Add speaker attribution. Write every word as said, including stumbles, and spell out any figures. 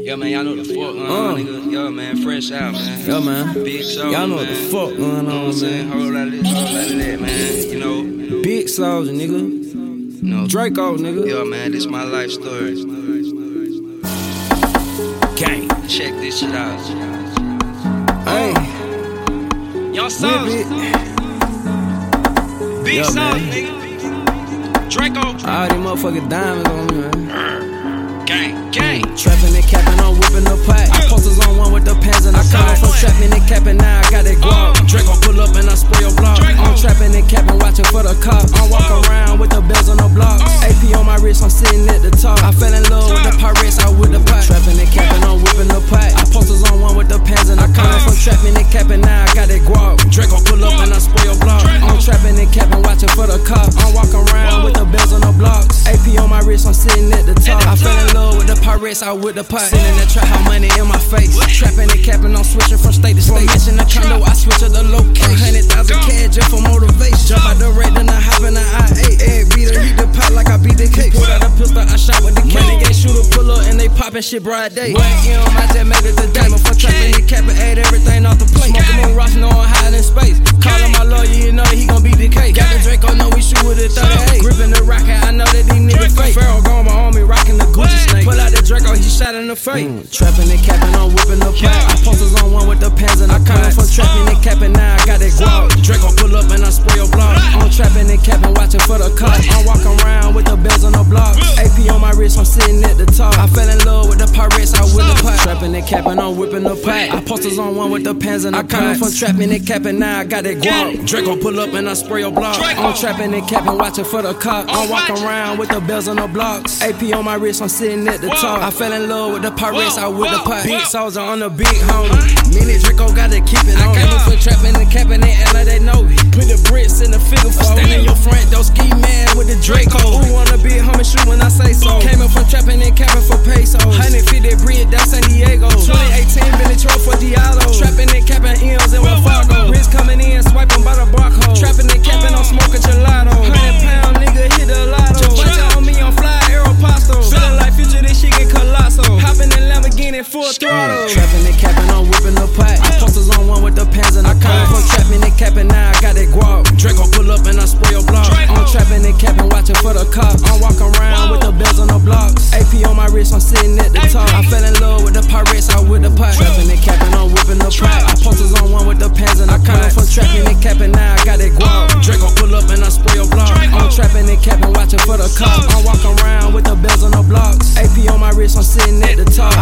Speaker 1: Yo, man, y'all know the fuck going on, uh, nigga. Yo, man, fresh out, man.
Speaker 2: Yo, man.
Speaker 1: Big Soulja,
Speaker 2: y'all know
Speaker 1: man.
Speaker 2: what the fuck going on,
Speaker 1: you know what I'm saying?
Speaker 2: man.
Speaker 1: Whole lot of this, whole lot of that, man. You know.
Speaker 2: Big Soulja, nigga.
Speaker 1: You know.
Speaker 2: Draco, nigga.
Speaker 1: Yo, man, this my life story.
Speaker 2: Gang.
Speaker 1: Check this shit out.
Speaker 2: Hey.
Speaker 1: Young Soulja. Big
Speaker 2: Yo,
Speaker 1: Soulja,
Speaker 2: man.
Speaker 1: nigga. Draco.
Speaker 2: All these motherfucking diamonds on me, man.
Speaker 1: Gang, gang.
Speaker 2: Trapping and capping, I'm whipping the pot.
Speaker 1: Uh,
Speaker 2: Posters on one with the pants and I come from trapping and capping, now I got that guap.
Speaker 1: Uh,
Speaker 2: Draco pull up and I spray your block.
Speaker 1: Draco.
Speaker 2: I'm trapping and capping, watching for the cops. I'm walking
Speaker 1: Uh,
Speaker 2: around with the bells on the blocks.
Speaker 1: Uh,
Speaker 2: A P on my wrist, I'm sitting at the top. I fell in love with the pirates, out with the pot. Trapping and capping, I'm whipping the pot. I posters on one with the pants and I come
Speaker 1: Uh,
Speaker 2: from trapping and capping, now I got that guap. Draco pull up and I spray your block.
Speaker 1: Draco.
Speaker 2: I'm trapping and capping, watching for the cops. I'm walking around with the bells on the blocks. A P on my wrist, I'm sitting at the top. I fell in love with the pirates, out with the pot. Sitting in the trap, how money in my face.
Speaker 1: What?
Speaker 2: Trapping and capping, I'm switching from state to state. Mention the condo, I switch to the location. Hundred thousand cash just for motivation. Jump out the red, then I hop in the I eight. Egg beater, heat the pot like I beat the cake. Pull out a pistol, I shot with the K. Renegade shooter, pull up and they poppin' shit broad day. One M, I just made it the day. For trapping and capping, ate everything off the plate. Smoking on rocks, no one hiding in space. Callin' my lawyer, you know that he gon' beat the cake. Got the Draco, know we shoot with a thirty-eight. Gripping the rocket, I know that these niggas fake. Pharaoh gone my army, rocking the Gucci snake. Pull out the Draco, he shot in the face. Mm, trapping and capping, I'm whipping the pot. I posters on one with the pants and I come from trapping and capping, now I got that guap. Draco pull up and I spray your block. I'm trapping and capping, watching for the cops. I'm walking around with the bells on the blocks. A P on my wrist, I'm sitting at the top. I fell in love with the pirates, out with the pot. Trapping and capping, I'm whipping the pot. I posters on one with the pants and I come from trapping and capping, now I got that guap. Draco pull up and I spray your block. I'm trapping and capping, watching for the cops. I'm walking around with the bells on the blocks. A P on my wrist, I'm sitting at the top. I fell in love with the pirates, out with the pot. Big Soulja on the big homie. Mini Draco gotta keep it on. I came from trapping and capping in L A, they know it. Put the bricks in the figure four. Stand in your front, don't ski man with the Draco. Who wanna be a homie, shoot when I say so. Came up from trapping and capping for pesos. one hundred fifty bridge down San Diego. twenty eighteen Billy Tro for Diallo. Trapping and capping M's in Wells Fargo. Wrist coming in, swiping by the barcode. Trapping and capping, I'm smoking gelato. one hundred pound nigga hit the lotto. Bunch on me, I'm fly Aeropostale. Feeling like future, this shit get colossal. Hopping in Lamborghini full throttle. Trapping and capping, I'm whipping the pot. I posters on one with the pants and I come from trapping and capping, now I got that guap. Draco pull up and I spray your block. I'm trapping and capping, watching for the cops. I'm walking around with the bells on the blocks. A P on my wrist, I'm sitting at the top. I fell in love with the pirates, out with the pot. Trapping and capping, I'm whipping the pot. I posters on one with the pants and I come from trapping and capping, now I got that guap. Draco pull up and I spray your block. I'm trapping and capping, watching for the cops. I'm walking around with the bells on the blocks. A P on my wrist, I'm sitting at the top.